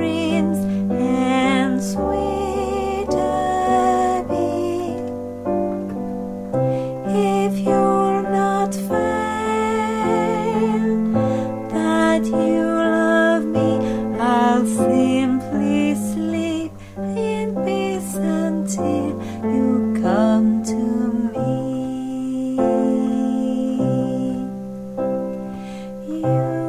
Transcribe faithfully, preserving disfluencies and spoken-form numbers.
dreams and sweeter be. If you'll not fail that you love me, I'll simply sleep in peace until you come to me. You